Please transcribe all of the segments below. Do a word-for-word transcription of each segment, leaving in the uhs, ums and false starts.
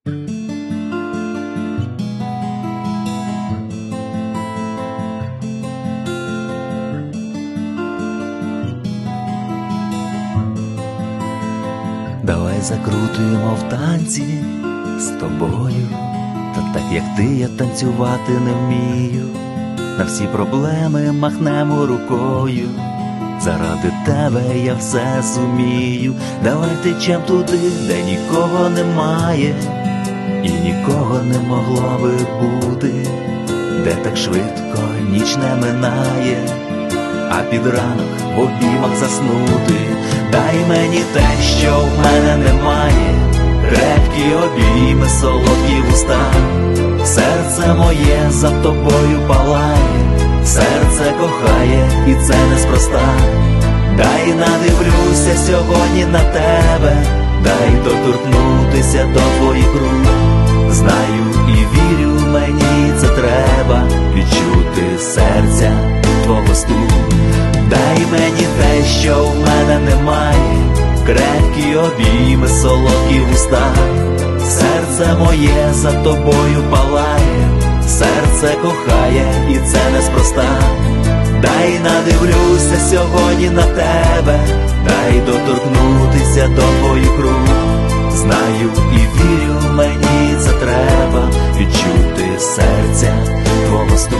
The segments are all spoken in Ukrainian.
Давай закрутуємо в танці з тобою, та так як ти, я танцювати не вмію. На всі проблеми махнемо рукою, заради тебе я все зумію. Давай течем туди, де нікого немає, і нікого не могло би бути, де так швидко ніч не минає, а під ранок в обіймах заснути. Дай мені те, що в мене немає, крепкі обійми, солодкі вуста. Серце моє за тобою палає, серце кохає, і це неспроста. Дай надивлюся сьогодні на тебе, дай доторкнутися до твоїх рук. Знаю і вірю, мені це треба, відчути серця твого стук. Дай мені те, що в мене немає, крепкі обійми, солодкі вуста. Серце моє за тобою палає, серце кохає, і це неспроста. Дай надивлюся сьогодні на тебе, дай доторкнутися до твоїх рук. Знаю і вірю, мені це треба, відчути серця твого стук.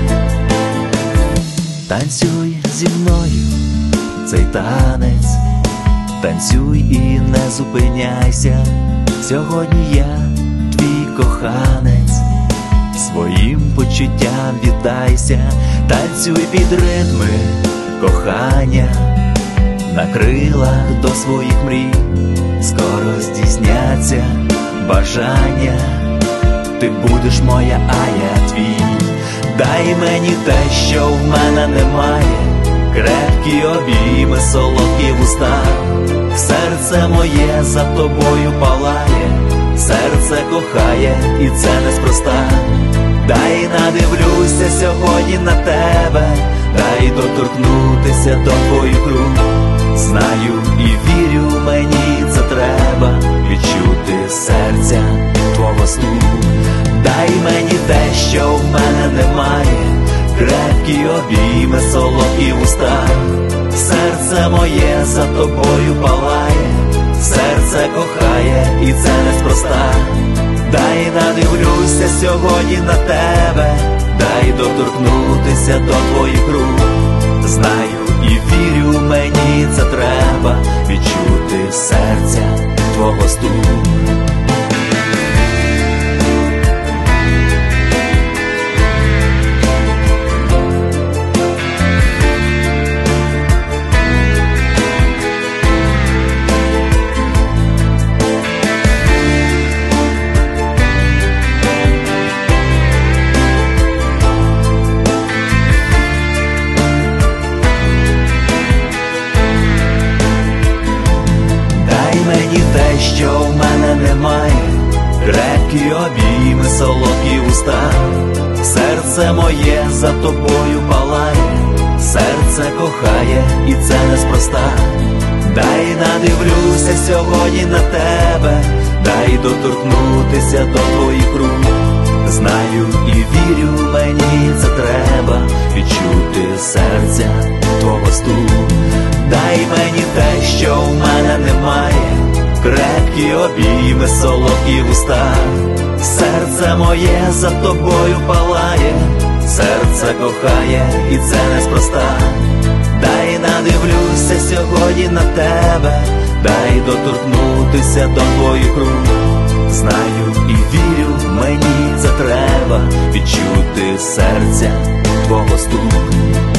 Танцюй зі мною цей танець, танцюй і не зупиняйся. Сьогодні я твій коханець, своїм почуттям віддайся. Танцюй під ритми кохання, на крилах до своїх мрій. Скоро здійсняться бажання, ти будеш моя, а я твій. Дай мені те, що в мене немає, крепкі обійми, солодкі вуста. Серце моє за тобою палає, серце кохає, і це неспроста. Дай надивлюся сьогодні на тебе, дай доторкнутися до твоїх рук. Знаю і вірю, мені це треба, відчути серця твого стук. Дай мені те, що в мене немає, крепкі обійми, солодкі вуста. Серце моє за тобою палає, серце кохає, і це неспроста. Дай надивлюся сьогодні на тебе, дай доторкнутися до твоїх рук. Знаю і вірю, мені це треба, відчути серця твого стук. Що в мене немає, крепкі обійми, солодкі вуста. Серце моє за тобою палає, серце кохає, і це неспроста. Дай надивлюся сьогодні на тебе, дай доторкнутися до твоїх рук. Знаю і вірю, мені це треба, відчути серця твого стук. Дай мені те, що в мене немає, крепкі обійми, солодкі вуста. Серце моє за тобою палає, серце кохає, і це неспроста. Дай надивлюся сьогодні на тебе, дай доторкнутися до твоїх рук. Знаю і вірю, мені це треба, відчути серця твого стук.